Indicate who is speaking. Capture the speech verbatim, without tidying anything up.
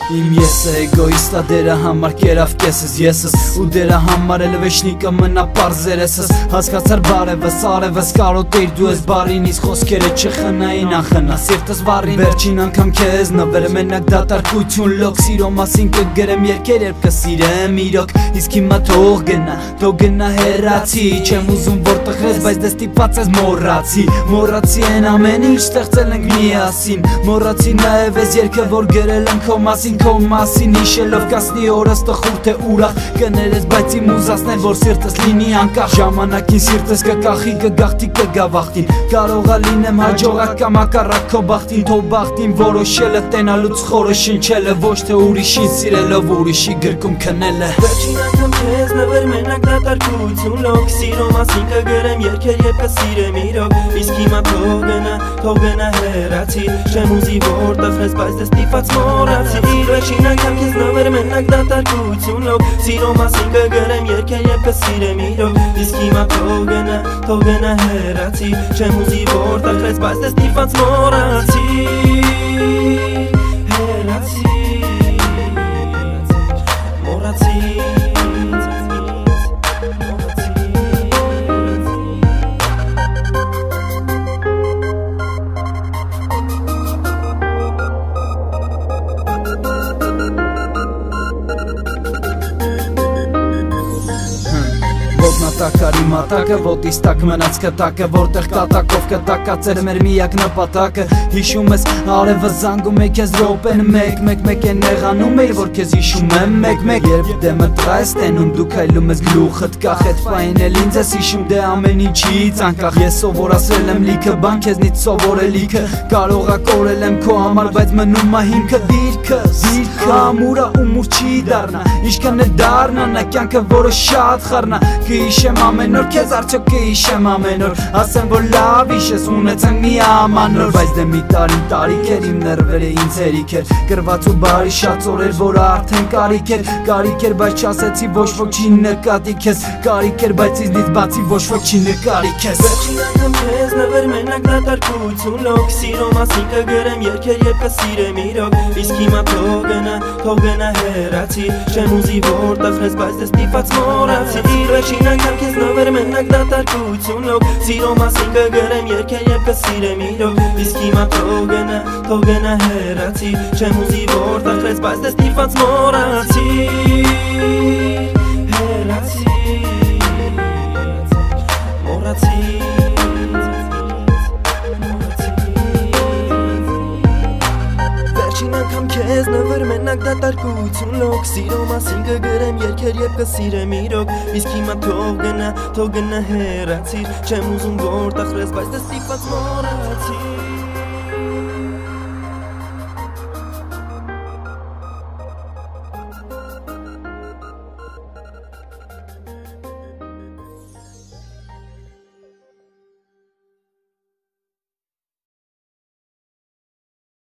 Speaker 1: Իմ եսը էգոիստա դերը համար կերավ կեսս եսս ու դերը համար էլ վեշնիկը մնա պարզերեսս Հասկացար բարևս արևս կարոտեիր դու ես բարին իսկ խոսքերը չխնային անխնա սիրտս վառին Վերջին անգամ քեզ նվեր մենակ դատարկություն լոք Սիրո մասին կգրեմ երկեր երբ կսիրեմ իրոք Իսկ հիմա թող գնա, թող գնա հեռացի Չեմ ուզում որ տխրես բայց դե ստիպված ես մոռացի Մոռացի են ամեն ինչ ստեղծել ենք միասին Մոռացի նաև ես երգը որ գրել եմ քո մասին Քո մասին հիշելով կասնի օրս տխուր թե ուրախ Կներես բայց իմ ուզածն է որ սիրտս լինի անկախ Ժամանակին սիրտս կկախի կգաղթի կգա վախտին Կարողա լինեմ հաջողակ կամ հակառակ քո բախտին Թող բախտին որոշելը տենալուց խորը շնչելը Ոչ թե ուրիշին սիրելով ուրիշի գրկում քնելը
Speaker 2: Վերջին անգամ քեզ նվեր մենակ դատարկություն լոք Սիրո մասին կգրեմ երգեր երբ կսիրեմ իրոք Իսկ հիմա թող գնա, թող գնա հեռացի Չեմ ուզի որ տխրես բայց դե ստիպված մոռացի Վերջին անգամ քեզ նվեր մենակ դատարկություն լոք Սիրո մասին կգրեմ երգեր երբ կսիրեմ իրոք Իսկ հիմա թող գնա, թող գնա հեռացի Չեմ ուզի որ տխրես բայց դե ստիպված մոռացի Հեռացի
Speaker 1: Տակարի մատակը, ոտիս տակ մնաց կտակը Որտեղ կատակով կտակացեր մեր միակ նպատակը Հիշում ես արևը զանգում է քեզ ռոպեն մեկ Մեկ մեկ է նեղանում էի որ քեզ հիշում եմ մեկ մեկ Երբ դեմը տրա ես տենում դու քայլում ես գլուխդ կախ Էդ պահին էլ ինձ ես հիշում դե ամեն ինչից անկախ Ես սովորացրել եմ լիքը բան քեզնից սովորելիքը Կարողա կորել եմ քո համար բայց մնում ա հիմքը դիրքը Դիրքը ամուրա ու մուր չի դառնա Ինչքան է դառնա նա կյանքը որը շատ խառնա Կհիշեմ ամեն օր քեզ արդյոք կհիշեմ ամեն օր Ասեմ որ լավ հիշես ունեցանք մի ամանոր Բայց դե մի տարին տարիք էր իմ ներվերը ինձ հերիք էր Գրված ու բարի շատ օրեր որ արդեն կարիք էր Կարիք էր բայց չասեցի ոչ ոք չի նկատի քեզ Կարիք էր բայց ինձնից բացի ոչ ոք չի նկարի քեզ
Speaker 2: Վերջին անգամ քեզ նվեր մենակ դատարկություն լոք Սիրո մասին կգրեմ երգեր երբ կսիրեմ իրոք Իսկ հիմա թող գնա, թող գնա հեռացի Չեմ ուզի որ տխրես բայց դե ստիպված մոռացի Վերջին անգամ քեզ նվեր մենակ դատարկություն լոք Սիրո մասին կգրեմ երգեր երբ կսիրեմ իրոք Իսկ հիմա թող գնա, թող գնա հեռացի Չեմ ուզի որ տխրես բայց դե ստիպված մոռացի Հեռացի Մոռացի Վերջին անգամ քեզ նվեր մենակ դատարկություն լոք Սիրո մասին կգրեմ երգեր երբ կսիրեմ իրոք Իսկ հիմա թող գնա, թող գնա հեռացի Չեմ ուզում որ տխրես բայց դե ստիպված մոռացի